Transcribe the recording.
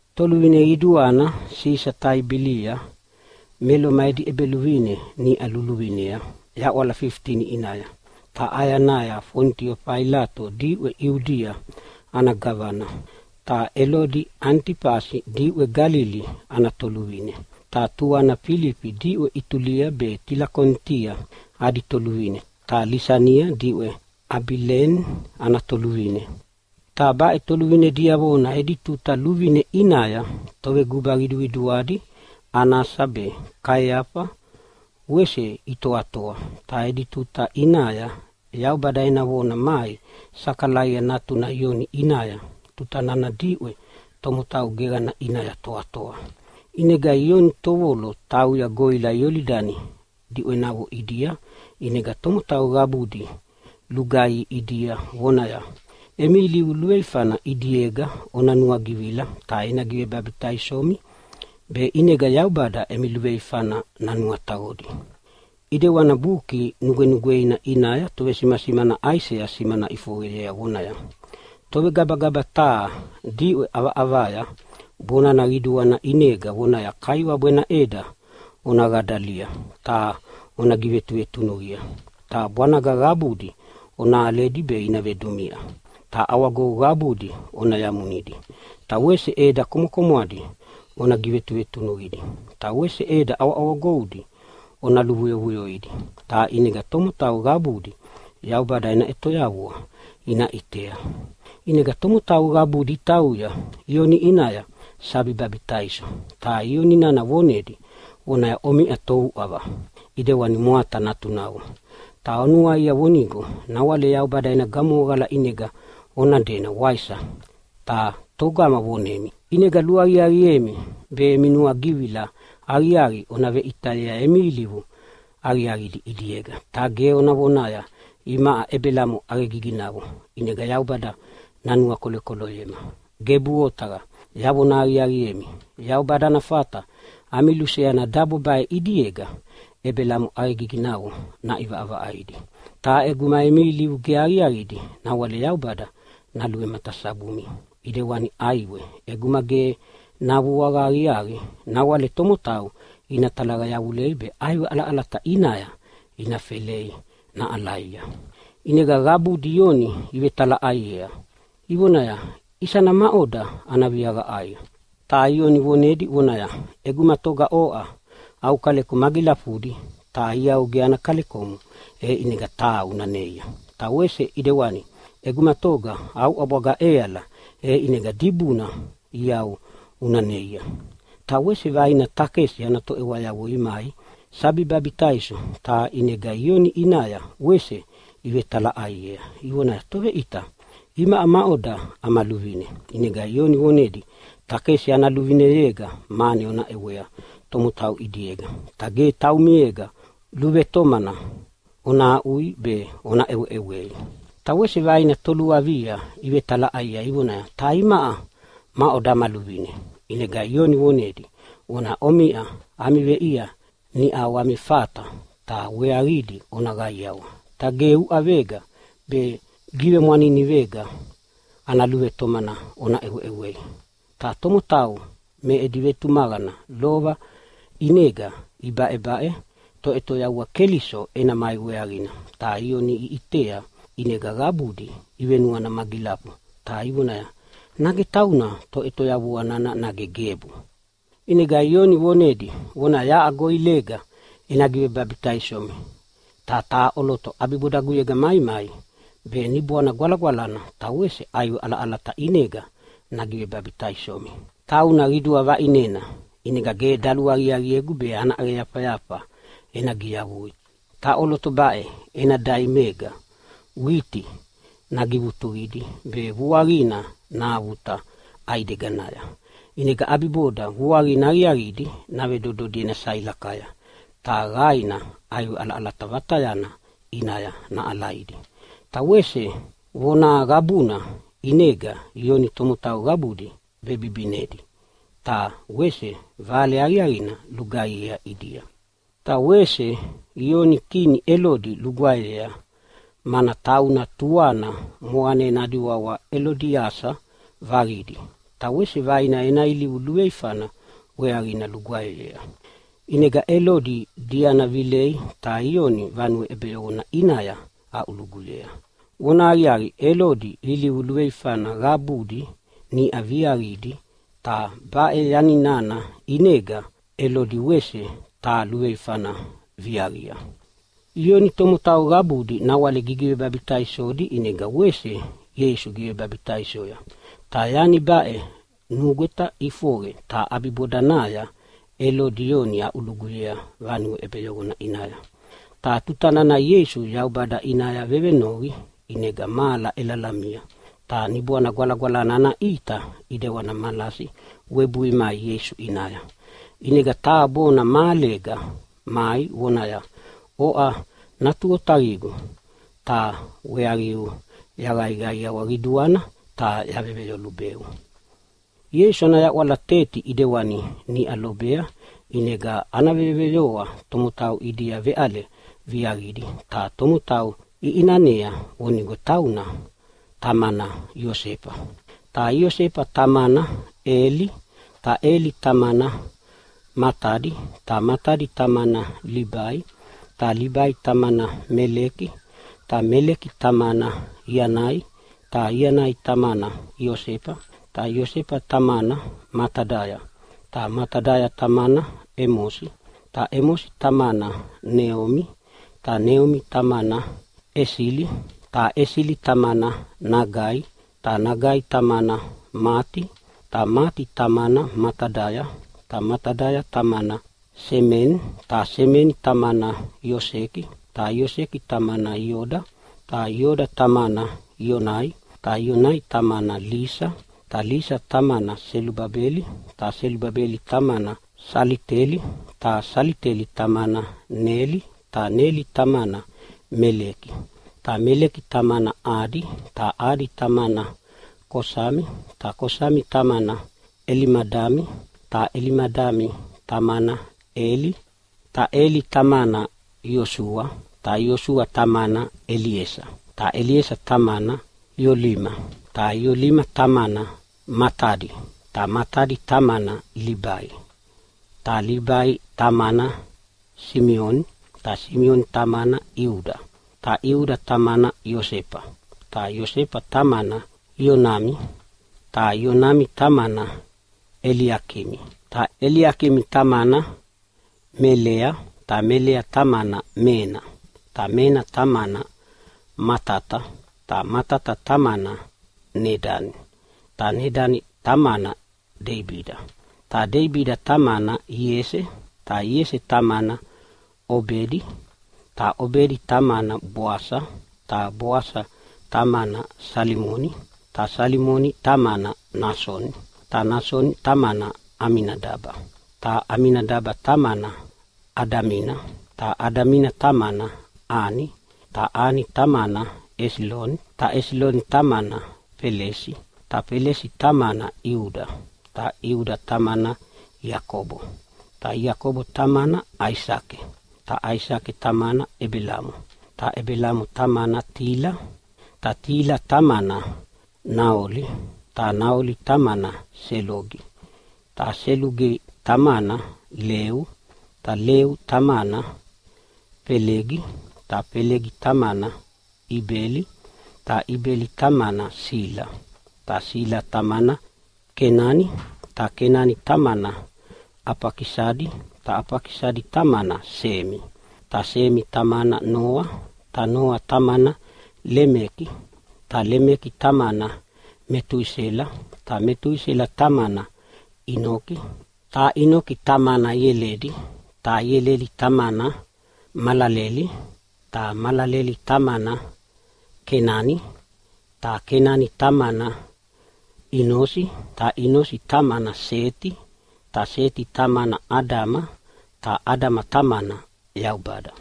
Toluine iduana sisa taibilia melo maedi ebeluine ni aluluinea ya wala 15 inaya. Ta ayanaya Fontio Pilato diwe Iudia ana gavana. Ta Elodi Antipasi diwe Galili ana toluine. Ta tuana Filipi diwe Itulia be Tilakontia adi toluine. Ta Lisania diwe Abilen ana toluine. Ta bae toluine diavona editu ta luvine inaya towe gubaridu iduadi anasabe Kayapa wese itoatoa. Ta editu ta inaya yau badaina wona mai sakalaya natuna ioni inaya tutanana diwe tomotau gerana inaya toatoa. Inega ioni towolo tau ya goila yolidani diwe nawo idia. Inega tomotau gabudi lugai idia wonaya. Emili ulueifana idiega onanua givila ta ina give babitaisomi be inega yaubada emilueifana nanua tagodi. Ide wana buki nugenugeina inaya towe simasimana aisea simana ifugeya wonaya. Towe gabagaba taa diwe avaya bona na wana inega wonaya kaiwa buena eda onagadalia ta onagivetuwe tunugia. Ta bwana gagabudi ona aledi be inavedumia. Ta awago gabudi ona yamunidi. Ta wese eda kumukomwadi ona givetuwe tunugidi. Ta wese eda awagodi ona luvuyovuyoidi. Ta inega tomotau gabudi yaubada ina etoyawua ina itea. Inega tomotau gabudi tauya ioni inaya sabi babitaiso. Ta ioni nana wonedi onaya omi atou ava. Ide wani muata natunau. Ta onua ia wonigo na wale yaubada ina gamogala inega ona dena waisa. Ta togama wonemi. Inega luariariemi be minua givila ariari onave Italia emilivu ariari di idiega. Ta ge ona wonaya imaa ebelamu aregiginavu. Inega yaubada nanua kolekolo yema. Gebu otaga yabona ariariemi. Yaubada na fata amiluseana dabo bae idiega ebelamu aregiginavu na iva ava aidi. Ta eguma emilivu ge ariaridi na wale yaubada na luwe matasabumi. Ide wani aiwe eguma ge nabuwaga ariari na wale tomotau ina talaga yawulebe aiwe ala alata inaya ina felei na alaya. Inega gabu dioni iwe tala aiea. Iwonaya isana maoda anaviaga aya. Ta ioni wonedi wonaya eguma toga oa au kaleko magilafudi ta ia ugeana kalekomu inega taa unaneia. Ta wese idewani eguma toga au abaga eala inega dibuna iau unaneia. Ta wese vaina takesi anato ewaya wo imai sabi babitaiso ta inega ioni inaya wese iwe tala aiea. Iwona towe ita ima amaoda amaluvine. Inega ioni wonedi takesi analuvine yega mani ona ewea tomutau idiega. Tage tau miega luve tomana ona ui be ona ewe. Ta wese vaina tolua via iwe tala aia iwona ta imaa maoda maluvine. Inega ioni wonedi ona omia amive ia ni awami fata ta wearidi ona gaiawa. Ta geu avega be give mwanini vega analuve tomana ona ewe. Ta tomotau me edivetu magana lova inega ibae to eto yawa keliso ena mai wearina. Ta ioni itea inega gabudi iwenua na magilapu. Ta iwona nage tauna to eto yawa nana nage gebu. Inega ioni wonedi wona ya agoilega inagive babitaisomi. Ta oloto abibodaguyega mai be nibuana gwalagwalana ta wese ayu ala alata inega nagive babitaisomi. Ta una ridua va inena inega ge daluari ariegu be ana yapa enagiavui. Ta oloto bae ena daimega witi nagivuturidi be vuarina na avuta aideganaya. Inega abiboda vuarina ariaridi na vedododi na sailakaya. Ta gaina ayu ala alata vatayana inaya na alaidi. Ta wese wona gabuna inega ioni tomotau gabudi bebibinedi. Ta wese vale ariarina lugaia idia. Ta wese ioni kini Elodi lugaia mana tauna tuana moane nadiwawa Elodiasa varidi. ta wese vaina ena ili uluei fana wearina luguaelea. Inega Elodi diana vilei ta ioni vanue ebeona inaya a ulugulea. Wona ariari Elodi ili uluei fana gabudi ni aviaridi ta bae yani nana inega Elodi wese ta luei fana viaria. Ioni tomotau gabudi na wale gigiwe babitaisodi inega wese Yesu giwe babitaisoya. Ta yani bae nugeta ifore ta abibodanaya Elodioni ya ulugulea vanue ebeona inaya. Ta tutana na Yesu yaubada inaya vevenori inega mala elalamia. Ta nibuana gwala nana ita idewana malasi webui mai Yesu inaya. Inega ta bona malega mai wonaya oa natuo tarigo ta weariu yagai ya wariduana ta yaveveo lubeu. Yesu na ya wala teti idewani ni alobea inega anaveveoa tomotau idia veale viaridi ta tomotau iinanea wonigo tauna tamana Yosepa. Ta Yosepa tamana Eli, ta Eli tamana Matadi, ta Matadi tamana Libai, ta Libai tamana Meleki, ta Meleki tamana Yanai, ta Yanai tamana Yosepa, ta Yosepa tamana Matadaya, ta Matadaya tamana Emosi, ta Emosi tamana Neomi, ta Neomi tamana Esili, ta Esili tamana Nagai, ta Nagai tamana Mati, ta Mati tamana Matadaya, ta Matadaya tamana Semen, ta Semen tamana Yoseki, ta Yoseki tamana Yoda, ta Yoda tamana Yonai, ta Yonai tamana Lisa, ta Lisa tamana Selubabeli, ta Selubabeli tamana Saliteli, ta Saliteli tamana Neli, ta Neli tamana Meleki, ta Meleki tamana Adi, ta Adi tamana Kosami, ta Kosami tamana Elimadami, ta Elimadami tamana Eli, ta Eli tamana Yosua, ta Yosua tamana Eliesa, ta Eliesa tamana Yolima, ta Yolima tamana Matadi, ta Matadi tamana Libai, ta Libai tamana Simeon, ta Simeon tamana Iuda, ta Iuda tamana Yosepa, ta Yosepa tamana Yonami, ta Yonami tamana Eliakimi, ta Eliakimi tamana Melea, ta Melea tamana Mena, ta Mena tamana Matata, ta Matata tamana Nedani, ta Nedani tamana Debida, ta Debida tamana Yese, ta Yese tamana Obedi, ta Obedi tamana Boasa, ta Boasa tamana Salimoni, ta Salimoni tamana Nasoni, ta Nasoni tamana Aminadaba, ta Aminadaba tamana Adamina, ta Adamina tamana Ani, ta Ani tamana Eslon, ta Eslon tamana Pelesi, ta Pelesi tamana Iuda, ta Iuda tamana Yakobo, ta Yakobo tamana Aisake, ta Aisake tamana Ebelamu, ta Ebelamu tamana Tila, ta Tila tamana Naoli, ta Naoli tamana Selogi, ta Selugi tamana Leu, ta Leu tamana Pelegi, ta Pelegi tamana Ibeli, ta Ibeli tamana Sila, ta Sila tamana Kenani, ta Kenani tamana Apakisadi, ta Apakisadi tamana Semi, ta Semi tamana Noa, ta Noa tamana Lemeki, ta Lemeki tamana Metuisela, ta Metuisela tamana Inoki, ta Inoki tamana Yeledi, ta Yeledi tamana Malaleli, ta Malaleli tamana Kenani, ta Kenani tamana Inosi, ta Inosi tamana Seti, ta Seti tamana Adama, ta Adama tamana Yaubada.